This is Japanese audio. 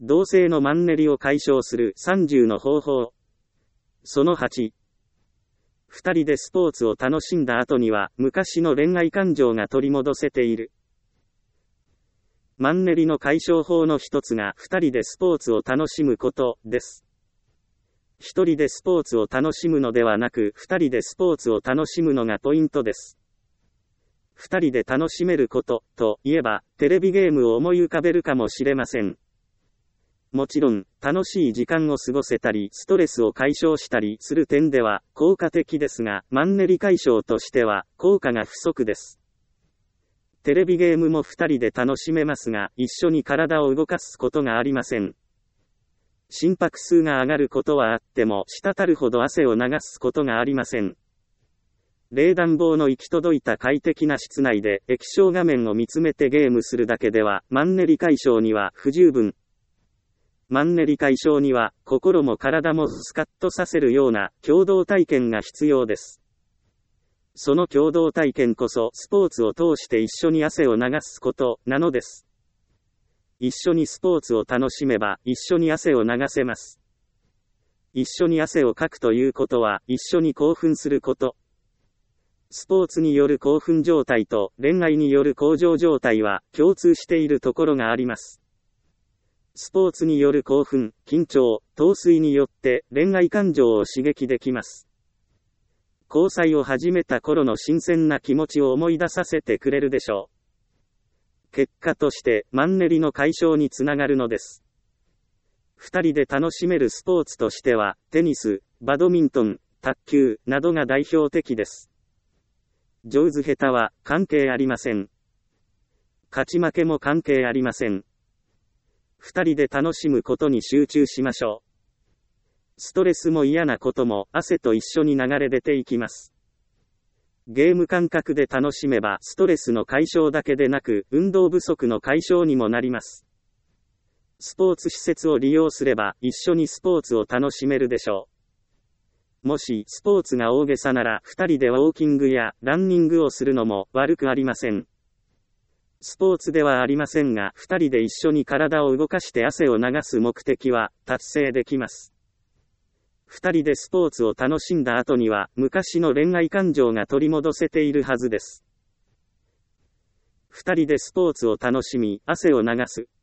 同性のマンネリを解消する30の方法。その8。二人でスポーツを楽しんだ後には、昔の恋愛感情が取り戻せている。マンネリの解消法の一つが、二人でスポーツを楽しむことです。一人でスポーツを楽しむのではなく、二人でスポーツを楽しむのがポイントです。二人で楽しめること、といえば、テレビゲームを思い浮かべるかもしれません。もちろん、楽しい時間を過ごせたり、ストレスを解消したりする点では、効果的ですが、マンネリ解消としては、効果が不足です。テレビゲームも二人で楽しめますが、一緒に体を動かすことがありません。心拍数が上がることはあっても、滴るほど汗を流すことがありません。冷暖房の行き届いた快適な室内で、液晶画面を見つめてゲームするだけでは、マンネリ解消には不十分。マンネリ解消には、心も体もスカッとさせるような、共同体験が必要です。その共同体験こそ、スポーツを通して一緒に汗を流すこと、なのです。一緒にスポーツを楽しめば、一緒に汗を流せます。一緒に汗をかくということは、一緒に興奮すること。スポーツによる興奮状態と、恋愛による向上状態は、共通しているところがあります。スポーツによる興奮、緊張、陶酔によって恋愛感情を刺激できます。交際を始めた頃の新鮮な気持ちを思い出させてくれるでしょう。結果としてマンネリの解消につながるのです。二人で楽しめるスポーツとしては、テニス、バドミントン、卓球などが代表的です。上手下手は関係ありません。勝ち負けも関係ありません。二人で楽しむことに集中しましょう。ストレスも嫌なことも汗と一緒に流れ出ていきます。ゲーム感覚で楽しめばストレスの解消だけでなく運動不足の解消にもなります。スポーツ施設を利用すれば一緒にスポーツを楽しめるでしょう。もしスポーツが大げさなら二人でウォーキングやランニングをするのも悪くありません。スポーツではありませんが、二人で一緒に体を動かして汗を流す目的は達成できます。二人でスポーツを楽しんだ後には、昔の恋愛感情が取り戻せているはずです。二人でスポーツを楽しみ、汗を流す。